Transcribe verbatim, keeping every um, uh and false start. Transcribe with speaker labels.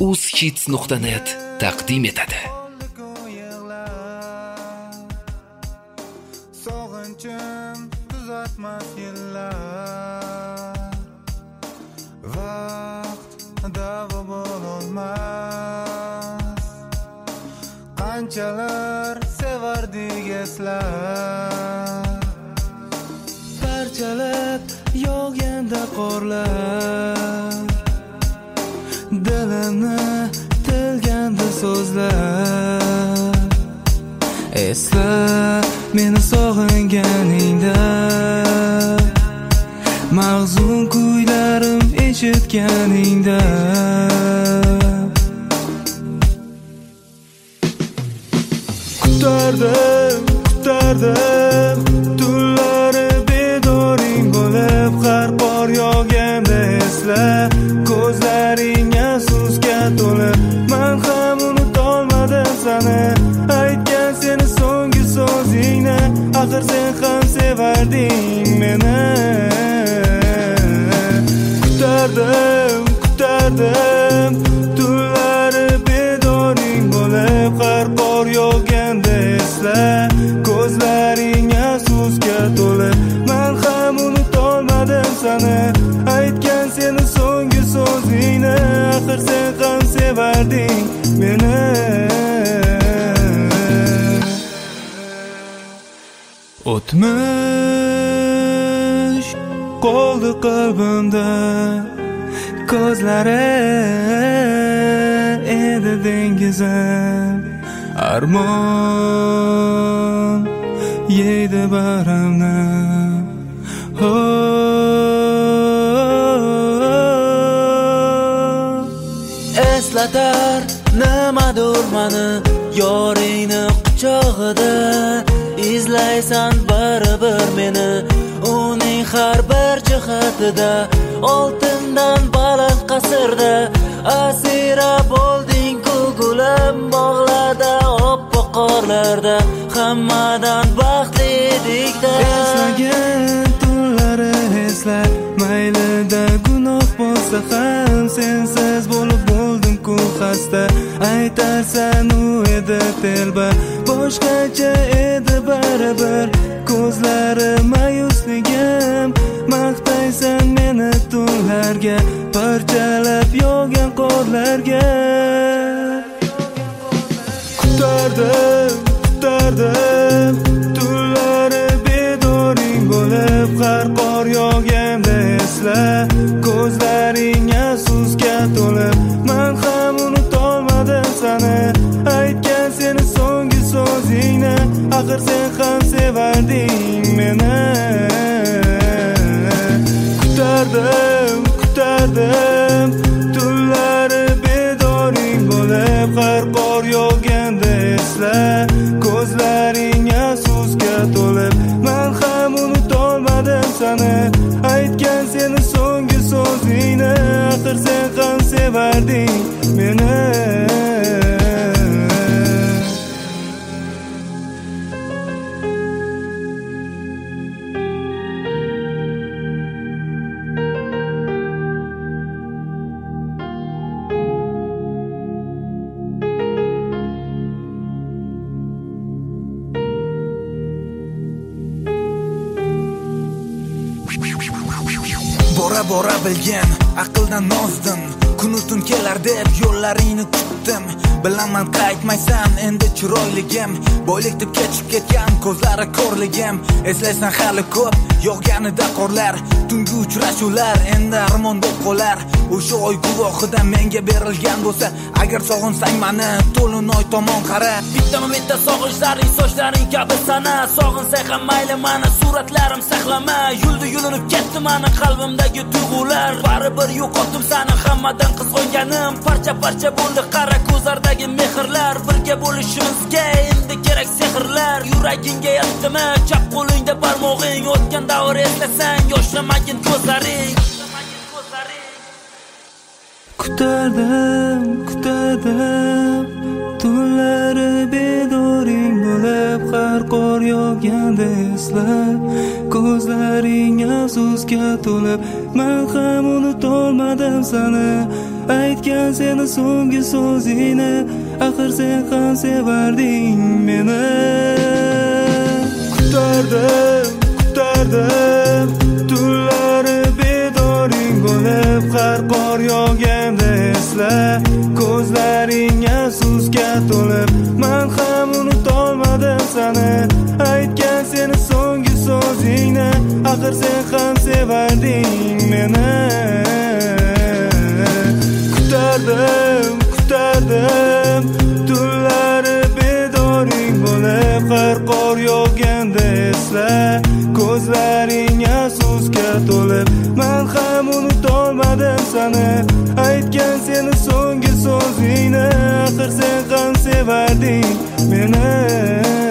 Speaker 1: uzhits nuqta net taqdim etadi.
Speaker 2: Sog'inchim tuzatmas yillar, vaqt davo bo'lolmas. Qanchalar sevardik eslar, parchalab yog'ganda qorlar, dilimni tilganda so'zlar. Esla meni sog'inganingda, mahzun kuylarim eshitganingda. Kutardim, kutardim tunlari bedoring bo'lib, har qor yog'ganda esla, ko'zlaring afsusga to'lib. Men ham unutolmadim seni, aytgan seni so'nggi so'zingni. Axir sen ham sevarding meni. Kutardim, kutardim tunlari bedoring bo'lib, har qor yog'ganda esla, ko'zlaring afsusga to'lib. Men ham unutolmadim seni, aytgan seni so'nggi so'zingni. Axir sen ham sevarding meni. O'tmish qoldi qalbimda, ko'zlari edi dengizim. Armon yeydi barimni. Eslatar nimadur mani yoringni quchog'ida, izlaysan baribir meni uning har bir jihatida. Oltindan baland qasrda asira bo'lding ku gulim, bog'larda oppoq qorlarda hammadan baxtli edik-da. Eslagan tunlari esla, maylida gunoh bo'lsa ham sensiz bo'lib bo'ldim ku xasta. Aytarsan u edi telba, boshqacha edi baribir. Ko'zlari mayusligim, maqtaysan meni tunlarga, parchalab yog'gan qorlarga. Kutardim, kutardim tunlari bedoring bo'lib, har qor yog'ganda esla, ko'zlaring afsusga to'lib. Men ham unutolmadim seni, aytgan seni so'nggi so'zingni. Axir sen ham sevarding meni. Kutardim, kutardim tunlari bedoring bo'lib, har qor yog'ganda esla, ko'zlaring afsusga to'lib. Men ham unutolmadim seni, aytgan seni so'nggi so'zingni. Axir sen ham sevarding meni.
Speaker 3: Bora bora bilgan aqldan nozdim, kun tun kelar deb yo'llaringni kutdim. Bilaman qaytmaysan endi chiroyligim, boylik deb kechib ketgan ko'zlari ko'rligim. Eslaysan hali ko'p yog'ganida qorlar, tungi uchrashuvlar endi armonda qolar. O'sha oy guvohida menga berilgan bo'lsa, agar sog'insang mani to'linoy tomon qara.
Speaker 4: Bittama bitta sog'ishlaring sochlaring kabi sana, sog'insang ham mayli mani suratlarim saqlama. Yuldi yulinib ketdi mani qalbimdagi tuyg'ular, baribir yo'qotdim seni hammadan qizg'onganim. Parcha parcha bo'ldi qara ko'zlardagi mehrlar, birga bo'lishimizga endi kerak sehrlar. Yuragingga yetdimi chap qo'lingda barmog'ing, o'tgan davr eslasang yoshlamagin ko'zlaring.
Speaker 2: Kutardim, kutardim tunlari bedoring bo'lib, har qor yog'ganda esla, ko'zlaring afsusga to'lib, men ham unutolmadim seni. Aytgan seni so'nggi so'zingni, axir sen ham sevarding meni. Kutardim, kutardim, tunlari bedoring bo'lib, har qor yog'ganda esla, ko'zlaring afsusga to'lib, men ham unutolmadim seni. Aytgan seni so'nggi so'zingni, axir sen ham sevarding meni. Kutardim, kutardim, tunlari bedoring bo'lib, har qor yog'ganda esla, ko'zlaring afsusga to'lib, men ham unutolmadim seni. Aytgan seni so'nggi so'zingni, axir sen ham sevarding meni.